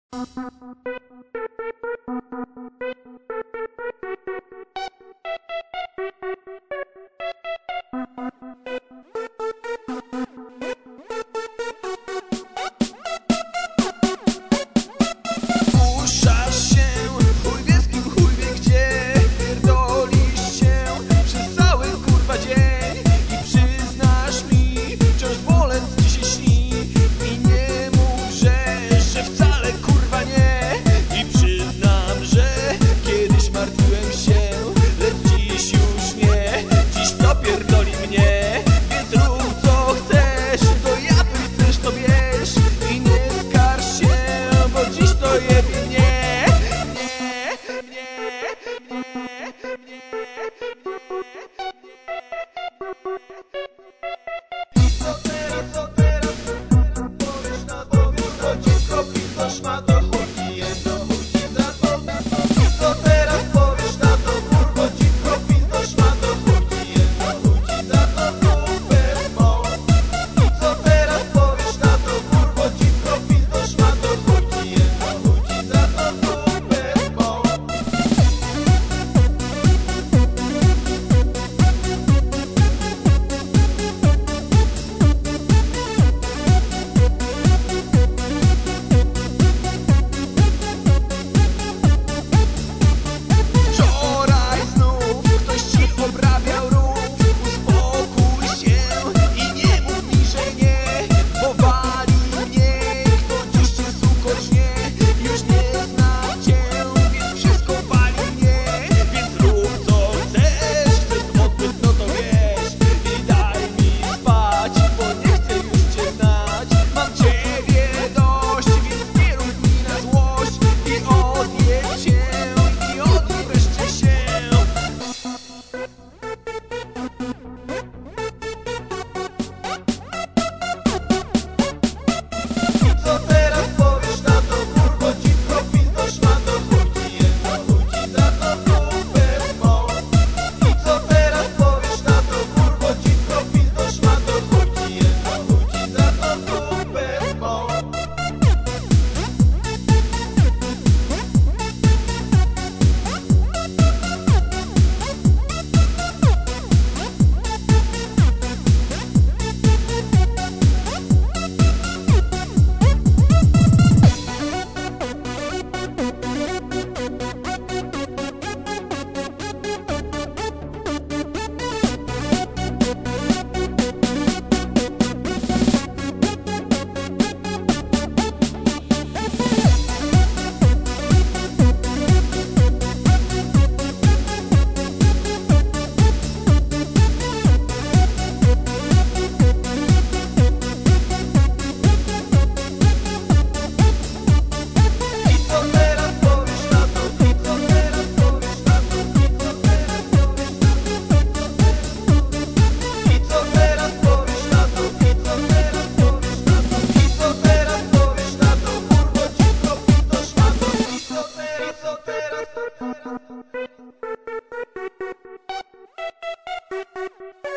Puszasz się, chuj wie z kim, chuj wie gdzie. Pierdolisz się przez cały kurwa dzień i przyznasz mi, wciąż bolec ci się śni. I nie mów, że wcale kurwa nie. I przyznam, że kiedyś martwiłem się, lecz dziś już nie. Dziś to pierdoli mnie, więc rób co chcesz. Do japy chcesz to bierz i nie skarż się, bo dziś to jebie mnie. I co teraz powiesz na to, to dziecko pizdo szmato, chuj ci jedno, chuj ci za to. I co teraz powiesz na to, kurwo dziecko pizdo szmato, chuj ci jedno, chuj ci za to, super mo. I co teraz powiesz na to, kurwo dziecko pizdo szmato, chuj ci jedno, chuj ci za to, super mo. Wczoraj znów ktoś ci obrabiał rów. Uspokój się i nie mów mi, że nie, bo wali mnie kto dziś cię sukośnie. Już nie znam cię, więc wszystko wali mnie. Więc rób co chcesz, chcesz odbyt, no to wiesz. I daj mi spać, bo nie chcę już cię znać. Mam ciebie dość, więc nie rób mi na złość. I odjedź się, i odjedź wreszcie się. I co teraz powiesz na to, kurwo dziwko pizdo szmato, chuj ci jedno, chuj ci za to, super mo. I co teraz powiesz na to, kurwo dziwko pizdo szmato, chuj ci jedno, chuj ci za to, super mo. I co teraz powiesz na to, i co teraz powiesz na to, i co teraz powiesz na to. I co teraz powiesz na to, i co teraz powiesz na to, kurwo dziwko pizdo szmato. I co teraz.